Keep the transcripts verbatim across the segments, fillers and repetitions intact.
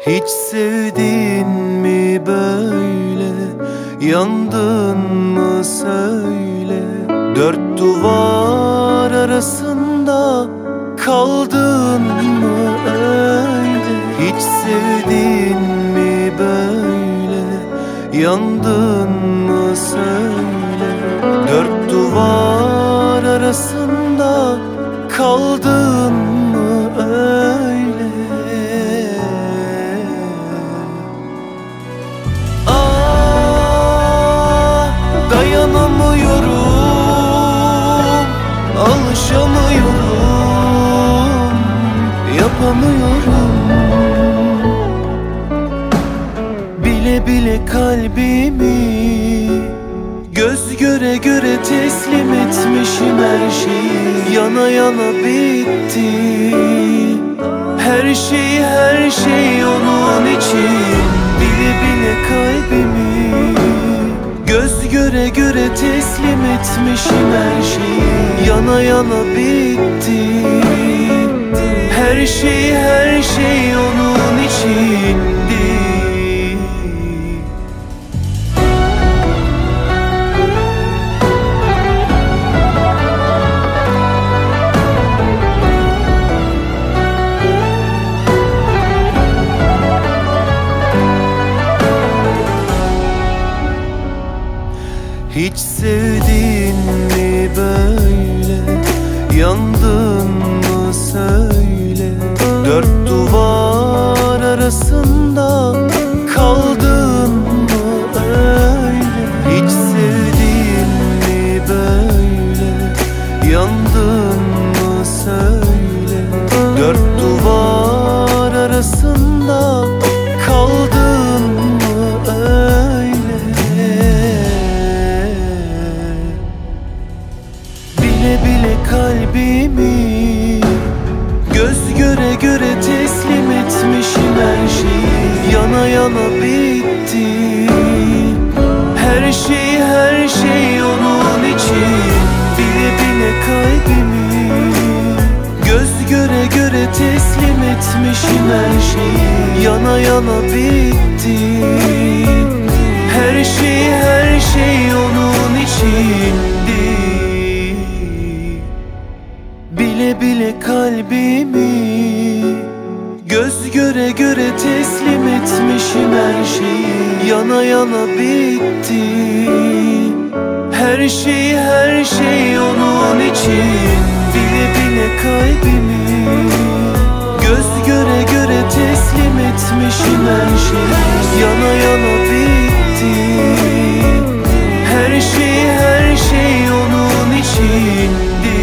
Hiç sevdin mi böyle? Yandın mı söyle? Dört duvar arasında kaldın mı öyle? Hiç sevdin mi böyle? Yandın mı söyle? Dört duvar arasında kaldın mı öyle? Ah, dayanamıyorum, alışamıyorum, yapamıyorum. Bile bile kalbimi göz göre göre teslim etmişim her şeyi. Yana yana bitti her şey, her şey onun için. Bile bile kalbimi göz göre göre teslim etmişim her şeyi. Yana yana bitti her şey, her şey onun içindi. Hiç sevdin mi böyle? Yandın mı söyle? Dört duvar arasında kaldın mı öyle? Hiç sevdin mi böyle? Yandın mı söyle? Dört duvar arasında kaldın mı öyle? Bile bile kalbimi göz göre göre teslim etmişim her şeyi. Yana yana bitti her şey, her şey onun için. Bile bile kalbimi göz göre göre teslim etmişim her şeyi. Yana yana bitti her şey, her şey onun içindi. Bile bile kalbimi göz göre göre teslim etmişim her şeyi. Yana yana bitti her şey, her şey onun için. Bile bile kalbimi göz göre göre teslim etmişim her şeyi. Yana yana bitti her şey, her şey onun içindi.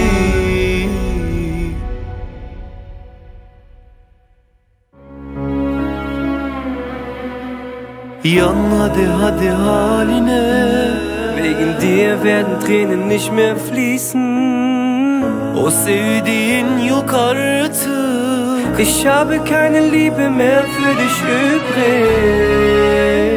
Yan hadi hadi haline, wegen dir werden Tränen nicht mehr fließen. o sevdiğin yok artık. Ich habe keine Liebe mehr für dich übrig.